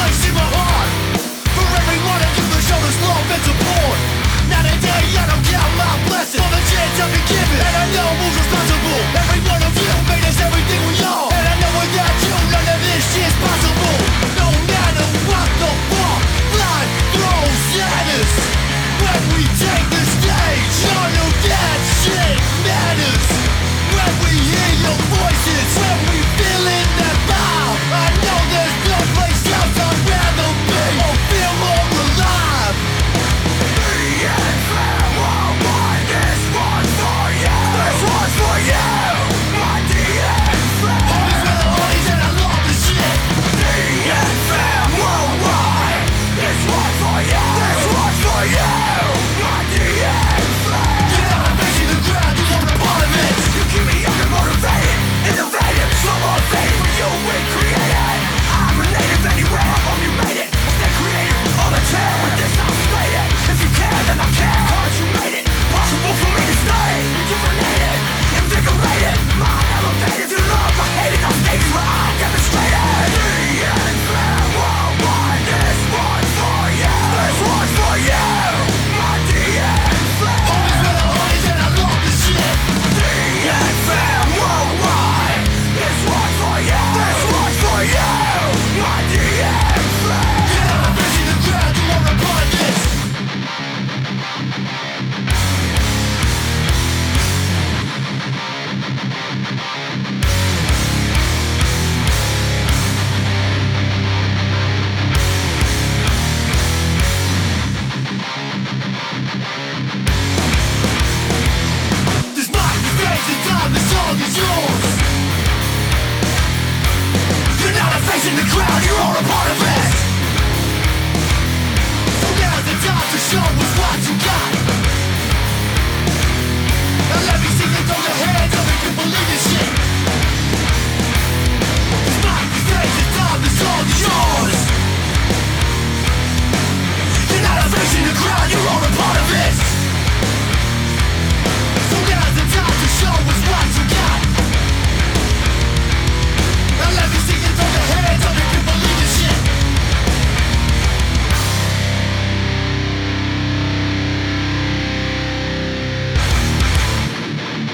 place in my heart. For every one of you that showed us love and support. Now today I don't count my blessings for the chance I've been given, and I know who's responsible